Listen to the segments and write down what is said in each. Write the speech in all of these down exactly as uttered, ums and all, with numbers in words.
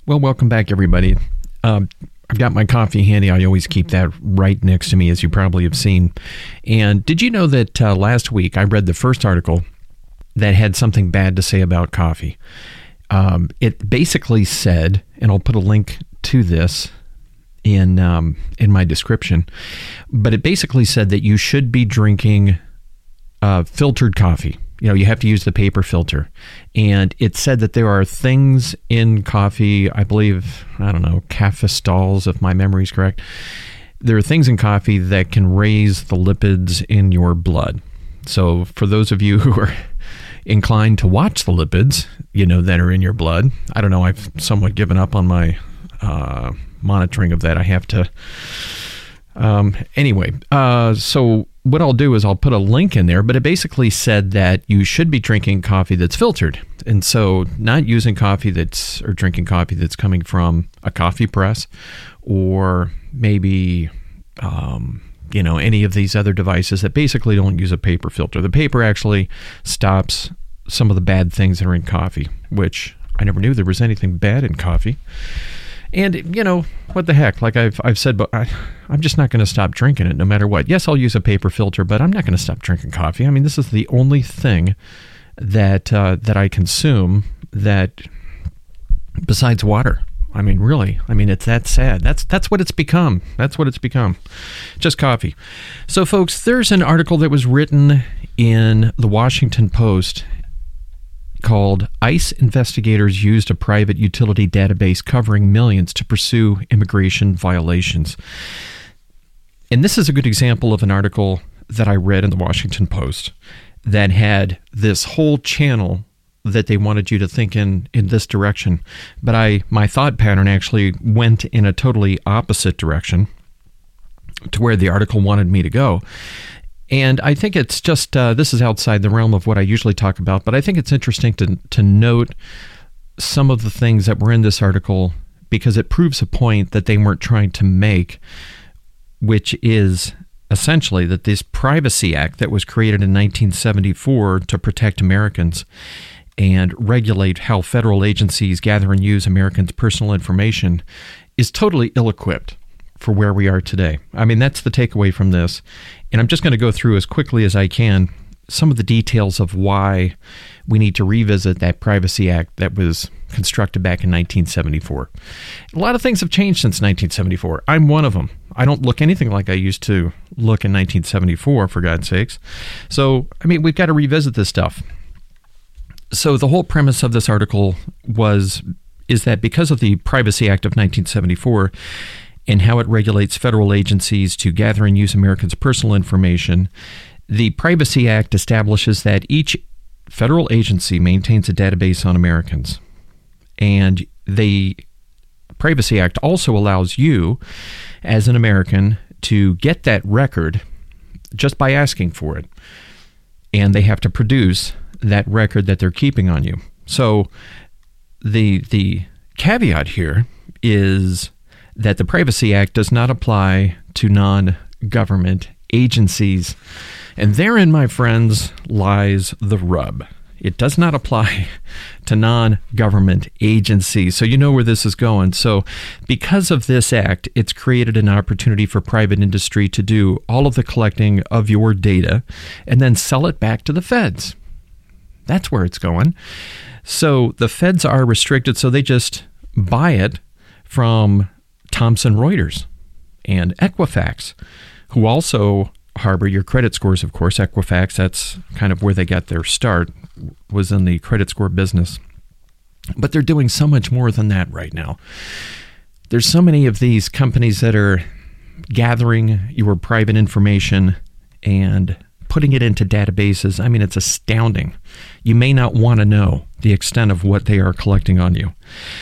Well, welcome back, everybody. Um, I've got my coffee handy. I always keep that right next to me, as you probably have seen. And did you know that uh, last week I read the first article that had something bad to say about coffee? Um, it basically said, and I'll put a link to this in um, in my description, but it basically said that you should be drinking uh, filtered coffee. You know, you have to use the paper filter. And it said that there are things in coffee, I believe, I don't know, cafestols, if my memory is correct. There are things in coffee that can raise the lipids in your blood. So for those of you who are inclined to watch the lipids, you know, that are in your blood, I don't know, I've somewhat given up on my uh, monitoring of that. I have to... Um, anyway, uh, so what I'll do is I'll put a link in there, but it basically said that you should be drinking coffee that's filtered. And so not using coffee that's, or drinking coffee that's coming from a coffee press, or maybe, um, you know, any of these other devices that basically don't use a paper filter. The paper actually stops some of the bad things that are in coffee, which I never knew there was anything bad in coffee. And, you know, what the heck, like I've I've said, but I, I'm just not going to stop drinking it no matter what. Yes, I'll use a paper filter, but I'm not going to stop drinking coffee. I mean, this is the only thing that uh, that I consume that, besides water. I mean, really, I mean, it's that sad. That's that's what it's become. That's what it's become. Just coffee. So, folks, there's an article that was written in the Washington Post called ICE Investigators Used a Private Utility Database Covering Millions to Pursue Immigration Violations. And this is a good example of an article that I read in the Washington Post that had this whole channel that they wanted you to think in, in this direction. But I my thought pattern actually went in a totally opposite direction to where the article wanted me to go. And I think it's just, uh, this is outside the realm of what I usually talk about, but I think it's interesting to to note some of the things that were in this article because it proves a point that they weren't trying to make, which is essentially that this Privacy Act that was created in nineteen seventy-four to protect Americans and regulate how federal agencies gather and use Americans' personal information is totally ill-equipped for where we are today. I mean, that's the takeaway from this. And I'm just going to go through as quickly as I can some of the details of why we need to revisit that Privacy Act that was constructed back in nineteen seventy-four. A lot of things have changed since nineteen seventy-four. I'm one of them. I don't look anything like I used to look in nineteen seventy-four, for God's sakes. So, I mean, we've got to revisit this stuff. So the whole premise of this article was, is that because of the Privacy Act of nineteen seventy-four, and how it regulates federal agencies to gather and use Americans' personal information, the Privacy Act establishes that each federal agency maintains a database on Americans. And the Privacy Act also allows you, as an American, to get that record just by asking for it. And they have to produce that record that they're keeping on you. So the the caveat here is that the Privacy Act does not apply to non-government agencies. And therein, my friends, lies the rub. It does not apply to non-government agencies. So you know where this is going. So because of this act, it's created an opportunity for private industry to do all of the collecting of your data and then sell it back to the feds. That's where it's going. So the feds are restricted, so they just buy it from Thomson Reuters and Equifax, who also harbor your credit scores, of course. Equifax, that's kind of where they got their start, was in the credit score business. But they're doing so much more than that right now. There's so many of these companies that are gathering your private information and putting it into databases. I mean, it's astounding. You may not want to know the extent of what they are collecting on you.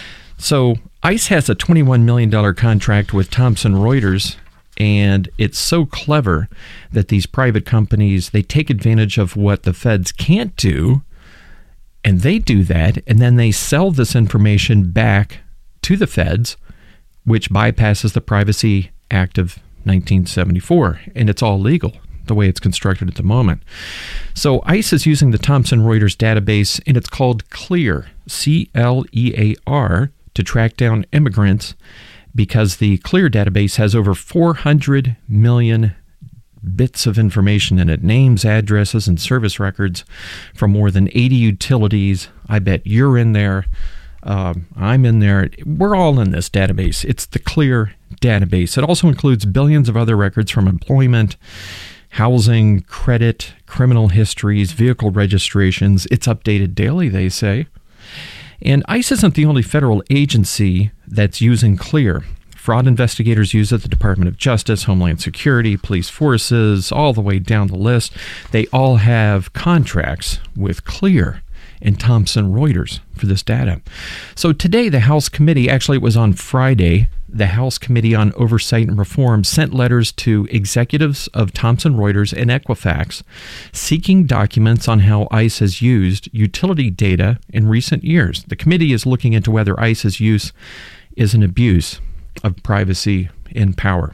So ICE has a twenty-one million dollars contract with Thomson Reuters, and it's so clever that these private companies, they take advantage of what the feds can't do, and they do that, and then they sell this information back to the feds, which bypasses the Privacy Act of nineteen seventy-four, and it's all legal the way it's constructed at the moment. So ICE is using the Thomson Reuters database, and it's called CLEAR, C L E A R, to track down immigrants because the CLEAR database has over four hundred million bits of information in it, names, addresses, and service records from more than eighty utilities. I bet you're in there. Um, I'm in there. We're all in this database. It's the CLEAR database. It also includes billions of other records from employment, housing, credit, criminal histories, vehicle registrations. It's updated daily, they say. And ICE isn't the only federal agency that's using CLEAR. Fraud investigators use it, the Department of Justice, Homeland Security, police forces, all the way down the list. They all have contracts with CLEAR and Thomson Reuters for this data. So today, the House Committee, actually it was on Friday, the House Committee on Oversight and Reform sent letters to executives of Thomson Reuters and Equifax seeking documents on how ICE has used utility data in recent years. The committee is looking into whether ICE's use is an abuse of privacy and power.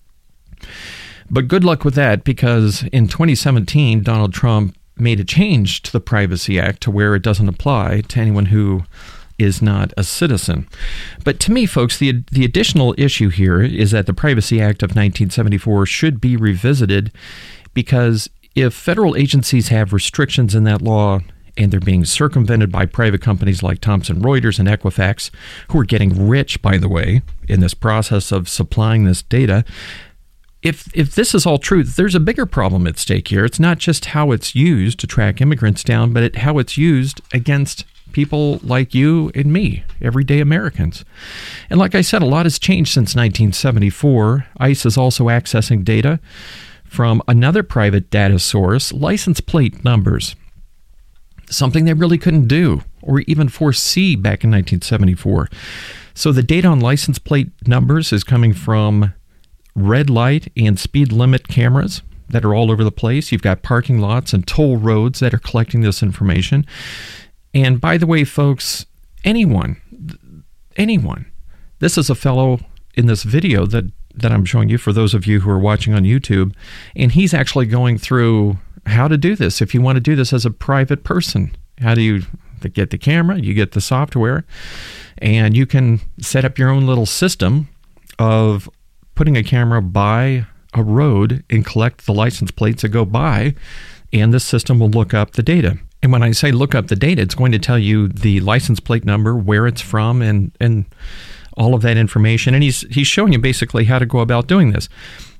But good luck with that, because in twenty seventeen, Donald Trump made a change to the Privacy Act to where it doesn't apply to anyone who is not a citizen. But to me, folks, the the additional issue here is that the Privacy Act of nineteen seventy-four should be revisited, because if federal agencies have restrictions in that law and they're being circumvented by private companies like Thomson Reuters and Equifax, who are getting rich, by the way, in this process of supplying this data, If if this is all true, there's a bigger problem at stake here. It's not just how it's used to track immigrants down, but it, how it's used against people like you and me, everyday Americans. And like I said, a lot has changed since nineteen seventy-four. ICE is also accessing data from another private data source, license plate numbers, something they really couldn't do or even foresee back in nineteen seventy-four. So the data on license plate numbers is coming from red light and speed limit cameras that are all over the place. You've got parking lots and toll roads that are collecting this information. And by the way, folks, anyone, anyone, this is a fellow in this video that, that I'm showing you for those of you who are watching on YouTube, and he's actually going through how to do this. If you want to do this as a private person, how do you get the camera? You get the software, and you can set up your own little system of putting a camera by a road and collect the license plates that go by, and this system will look up the data. And when I say look up the data, it's going to tell you the license plate number, where it's from, and and all of that information. And he's he's showing you basically how to go about doing this.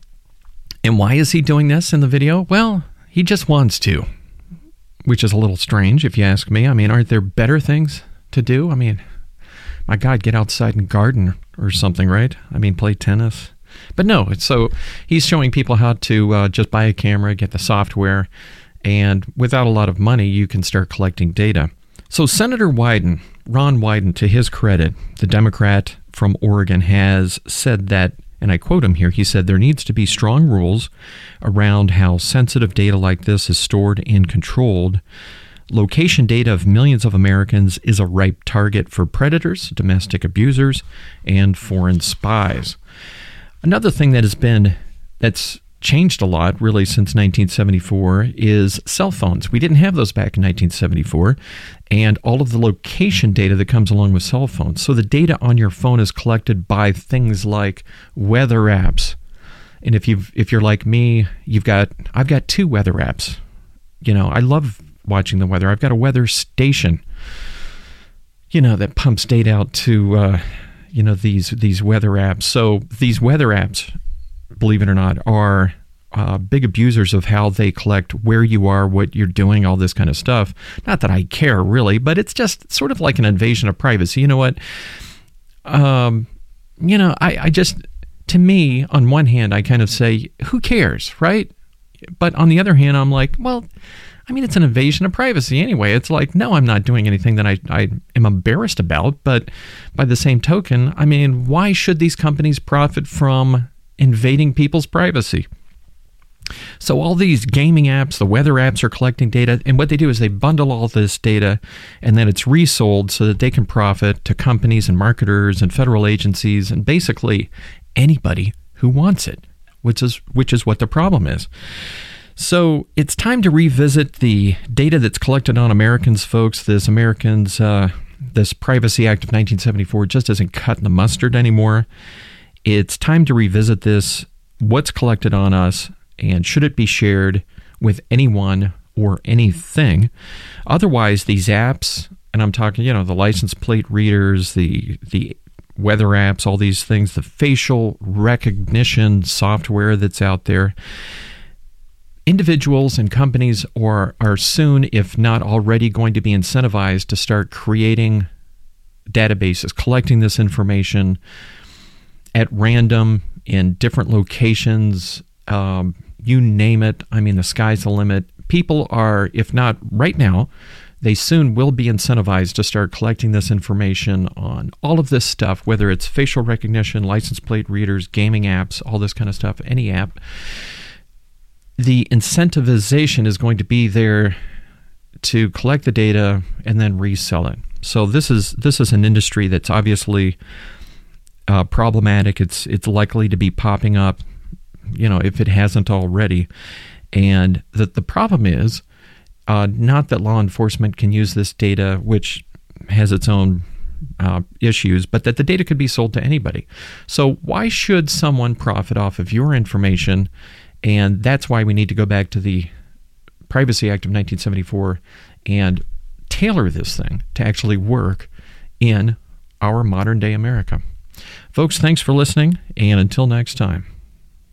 And why is he doing this in the video? Well, he just wants to, which is a little strange if you ask me. I mean, aren't there better things to do? I mean, my God, get outside and garden or something, right? I mean, play tennis. But no, it's so he's showing people how to uh, just buy a camera, get the software, and without a lot of money, you can start collecting data. So Senator Wyden, Ron Wyden, to his credit, the Democrat from Oregon, has said that, and I quote him here, he said, there needs to be strong rules around how sensitive data like this is stored and controlled. Location data of millions of Americans is a ripe target for predators, domestic abusers, and foreign spies. Another thing that has been, that's changed a lot really since nineteen seventy-four is cell phones. We didn't have those back in nineteen seventy-four, and all of the location data that comes along with cell phones. So the data on your phone is collected by things like weather apps. And if you've if you're like me, you've got I've got two weather apps. You know, I love watching the weather. I've got a weather station, you know, that pumps data out to uh you know, these these weather apps. So these weather apps, believe it or not, are uh, big abusers of how they collect where you are, what you're doing, all this kind of stuff. Not that I care, really, but it's just sort of like an invasion of privacy. You know what? Um, you know, I, I just, to me, on one hand, I kind of say, who cares, right? But on the other hand, I'm like, well, I mean, it's an invasion of privacy anyway. It's like, no, I'm not doing anything that I, I am embarrassed about. But by the same token, I mean, why should these companies profit from invading people's privacy? So all these gaming apps, the weather apps are collecting data. And what they do is they bundle all this data, and then it's resold so that they can profit to companies and marketers and federal agencies and basically anybody who wants it, which is which is what the problem is. So it's time to revisit the data that's collected on Americans, folks. This Americans, uh, this Privacy Act of nineteen seventy-four just isn't cutting the mustard anymore. It's time to revisit this, what's collected on us, and should it be shared with anyone or anything? Otherwise, these apps, and I'm talking, you know, the license plate readers, the the weather apps, all these things, the facial recognition software that's out there, individuals and companies are, are soon, if not already, going to be incentivized to start creating databases, collecting this information at random in different locations, um, you name it. I mean, the sky's the limit. People are, if not right now, they soon will be incentivized to start collecting this information on all of this stuff, whether it's facial recognition, license plate readers, gaming apps, all this kind of stuff, any app. The incentivization is going to be there to collect the data and then resell it. So this is this is an industry that's obviously uh, problematic. It's it's likely to be popping up, you know, if it hasn't already. And the the problem is uh, not that law enforcement can use this data, which has its own uh, issues, but that the data could be sold to anybody. So why should someone profit off of your information? And that's why we need to go back to the Privacy Act of nineteen seventy-four and tailor this thing to actually work in our modern day America. Folks, thanks for listening, and until next time.